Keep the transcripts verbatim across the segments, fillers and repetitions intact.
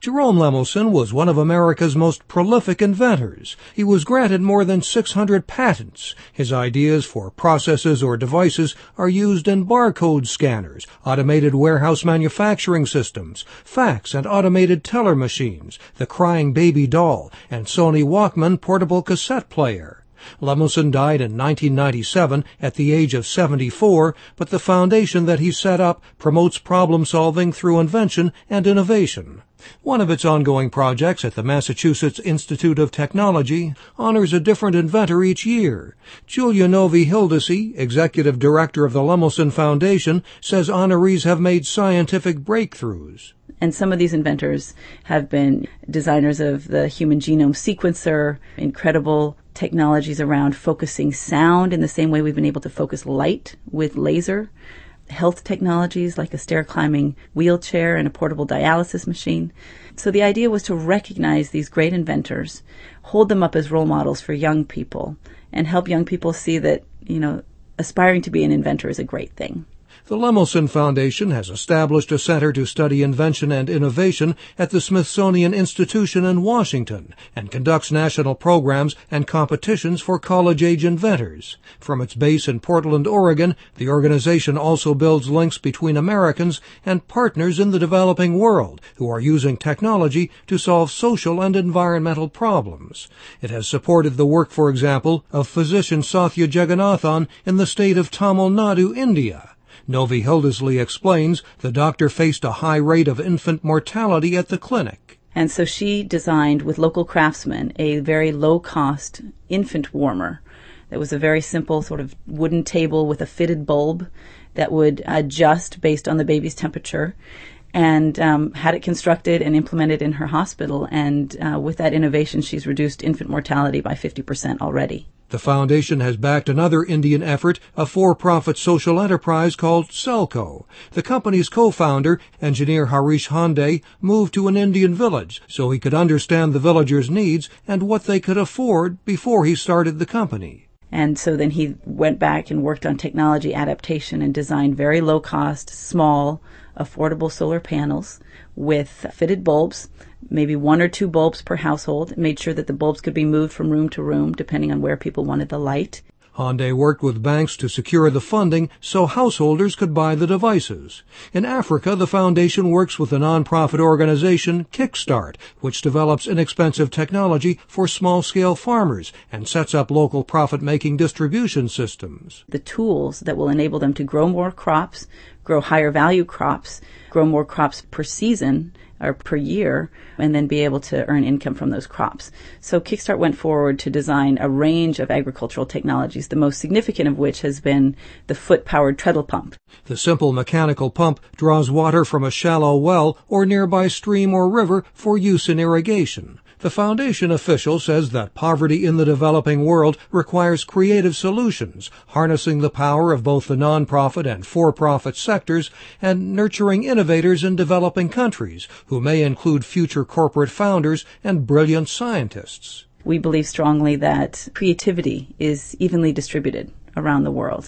Jerome Lemelson was one of America's most prolific inventors. He was granted more than six hundred patents. His ideas for processes or devices are used in barcode scanners, automated warehouse manufacturing systems, fax and automated teller machines, the crying baby doll, and Sony Walkman portable cassette player. Lemelson died in nineteen ninety-seven at the age of seventy-four, but the foundation that he set up promotes problem-solving through invention and innovation. One of its ongoing projects at the Massachusetts Institute of Technology honors a different inventor each year. Julia Novi-Hildesy, executive director of the Lemelson Foundation, says honorees have made scientific breakthroughs. And some of these inventors have been designers of the human genome sequencer, incredible technologies around focusing sound in the same way we've been able to focus light with laser, health technologies like a stair-climbing wheelchair and a portable dialysis machine. So the idea was to recognize these great inventors, hold them up as role models for young people, and help young people see that, you know, aspiring to be an inventor is a great thing. The Lemelson Foundation has established a center to study invention and innovation at the Smithsonian Institution in Washington and conducts national programs and competitions for college-age inventors. From its base in Portland, Oregon, the organization also builds links between Americans and partners in the developing world who are using technology to solve social and environmental problems. It has supported the work, for example, of physician Sathya Jagannathan in the state of Tamil Nadu, India. Novi-Hildesy explains the doctor faced a high rate of infant mortality at the clinic. And so she designed, with local craftsmen, a very low-cost infant warmer. That was a very simple sort of wooden table with a fitted bulb that would adjust based on the baby's temperature, and um, had it constructed and implemented in her hospital. And uh, with that innovation, she's reduced infant mortality by fifty percent already. The foundation has backed another Indian effort, a for-profit social enterprise called Selco. The company's co-founder, engineer Harish Hande, moved to an Indian village so he could understand the villagers' needs and what they could afford before he started the company. And so then he went back and worked on technology adaptation and designed very low-cost, small, affordable solar panels with fitted bulbs, maybe one or two bulbs per household, made sure that the bulbs could be moved from room to room depending on where people wanted the light. Hyundai worked with banks to secure the funding so householders could buy the devices. In Africa, the foundation works with the nonprofit organization Kickstart, which develops inexpensive technology for small-scale farmers and sets up local profit-making distribution systems. The tools that will enable them to grow more crops, grow higher value crops, grow more crops per season or per year, and then be able to earn income from those crops. So Kickstart went forward to design a range of agricultural technologies, the most significant of which has been the foot-powered treadle pump. The simple mechanical pump draws water from a shallow well or nearby stream or river for use in irrigation. The foundation official says that poverty in the developing world requires creative solutions, harnessing the power of both the nonprofit and for-profit sectors and nurturing innovators in developing countries, who may include future corporate founders and brilliant scientists. We believe strongly that creativity is evenly distributed around the world,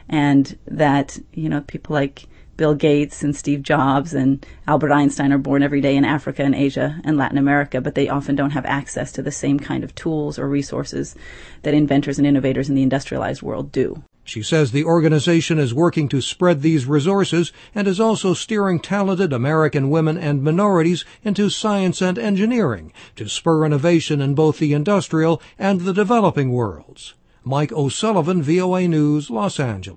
and that, you know, people like Bill Gates and Steve Jobs and Albert Einstein are born every day in Africa and Asia and Latin America, but they often don't have access to the same kind of tools or resources that inventors and innovators in the industrialized world do. She says the organization is working to spread these resources and is also steering talented American women and minorities into science and engineering to spur innovation in both the industrial and the developing worlds. Mike O'Sullivan, V O A News, Los Angeles.